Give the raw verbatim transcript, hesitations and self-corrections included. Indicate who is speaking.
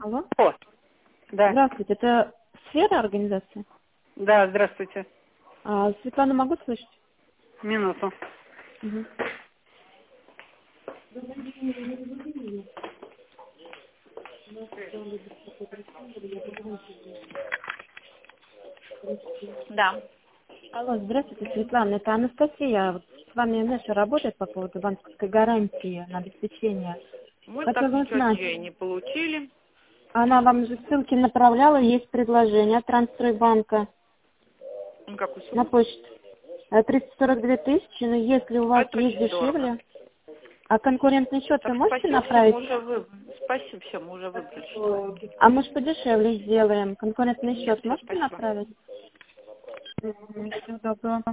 Speaker 1: Алло?
Speaker 2: О, да.
Speaker 1: Здравствуйте, это сфера организации?
Speaker 2: Да, здравствуйте.
Speaker 1: А, Светлана, могу слышать?
Speaker 2: Минуту.
Speaker 1: Угу.
Speaker 2: Да.
Speaker 1: Алло, здравствуйте, Светлана, это Анастасия. Вот с вами Нэша работает по поводу банковской гарантии на обеспечение.
Speaker 2: Мы так
Speaker 1: Хотела
Speaker 2: ничего от
Speaker 1: узнать,
Speaker 2: нее и не получили.
Speaker 1: она вам же ссылки направляла, есть предложение от Транстройбанка
Speaker 2: Ну, какую
Speaker 1: на
Speaker 2: сумму?
Speaker 1: почту. Э, триста сорок две тысячи, но если у
Speaker 2: А
Speaker 1: вас
Speaker 2: это
Speaker 1: есть
Speaker 2: очень дорого.
Speaker 1: дешевле, а конкурентный счет вы
Speaker 2: Так,
Speaker 1: можете
Speaker 2: спасибо, все,
Speaker 1: направить?
Speaker 2: мы уже вы... Спасибо, все, мы уже выбрали, что.
Speaker 1: А может подешевле сделаем? Конкурентный
Speaker 2: Нет,
Speaker 1: счет
Speaker 2: все,
Speaker 1: можете
Speaker 2: спасибо.
Speaker 1: направить? Мгм. Всего доброго.